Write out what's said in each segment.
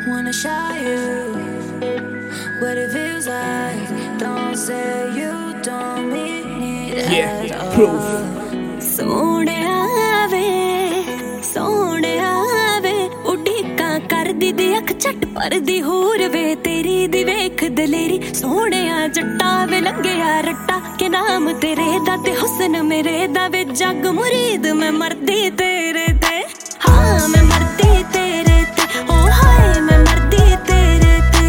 Wanna show you what it feels like. Don't say you don't mean it at all. Proof. ਸੋਹਣਿਆ ਵੇ ਉਡੀਕਾਂ ਕਰਦੀ ਦੀ ਅੱਖ ਝੱਟ ਭਰਦੀ ਹੋਰ ਵੇ ਤੇਰੀ ਦੀ ਵੇਖ ਦਲੇਰੀ ਸੋਹਣਿਆ ਜੱਟਾ ਵੇ ਲੰਘਿਆ ਰੱਟਾ ਕਿ ਨਾਮ ਤੇਰੇ ਦਾ ਤੇ ਹੁਸਨ ਮੇਰੇ ਦਾ ਵੇ ਜੱਗ ਮੁਰੀਦ ਮੈਂ ਮਰਦੀ ਤੇਰੇ ਤੇ ਹਾਂ ਮੈਂ ਮਰਦੀ ਤੇਰੇ ਤੇ ਓ ਹਾਏ ਮੈਂ ਮਰਦੀ ਤੇਰੇ ਤੇ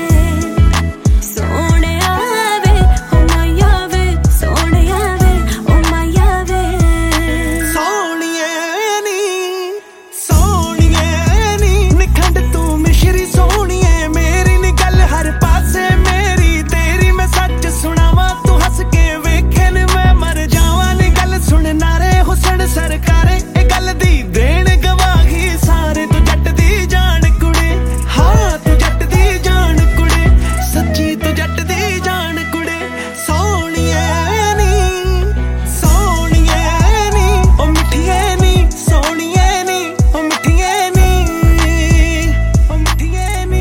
ਸੋਹਣਿਆ ਵੇ ਓ ਮਾਇਆ ਵੇ ਸੋਹਣਿਆ ਵੇ ਓ ਮਾਇਆ ਵੇ ਸੋਹਣੀਏ ਨੀ ਨਿਖੰਡ ਤੂੰ ਮਿਸ਼ਰੀ ਸੋਹਣੀਏ ਮੇਰੀ ਨੀ ਗੱਲ ਹਰ ਪਾਸੇ ਮੇਰੀ ਤੇਰੀ ਮੈਂ ਸੱਚ ਸੁਣਾਵਾਂ ਤੂੰ ਹੱਸ ਕੇ ਵੇਖੇ ਨੀ ਮੈਂ ਮਰ ਜਾਵਾਂ ਨੀ ਗੱਲ ਸੁਣ ਨਾਰੇ ਹੁਸਨ ਸਰਕਾਰੇ ਇਹ ਗੱਲ ਦੀ ਦੇਣ ਗਵਾਹੀ ਸਾਰੇ ਤੂੰ ਜੱਟ ਦੀ ਜਾਨ ਕੁੜੇ ਹਾਂ ਤੂੰ ਜੱਟ ਦੀ ਜਾਨ ਕੁੜੇ ਸੱਚੀ ਤੂੰ ਜੱਟ ਦੀ ਜਾਨ ਕੁੜੇ ਸੋਹਣੀਏ ਨੀ ਓ ਮਿੱਠੀਏ ਨੀ ਸੋਹਣੀਏ ਨੀ ਓ ਮਿੱਠੀਏ ਨੀ ਓ ਮਿੱਠੀਏ ਨੀ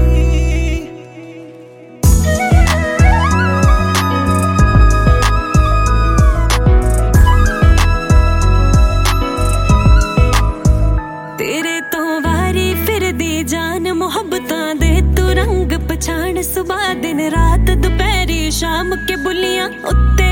ਤੇਰੇ ਤੋਂ ਵਾਰੀ ਫਿਰਦੀ ਜਾਨ ਮੁਹੱਬਤਾਂ ਦੇ ਤੂੰ ਰੰਗ ਪਛਾਣ ਸੁਬਾਹ ਦਿਨ ਰਾਤ ਦੁਪਹਿਰੀ ਸ਼ਾਮ ਕੇ ਬੁੱਲੀਆਂ ਉੱਤੇ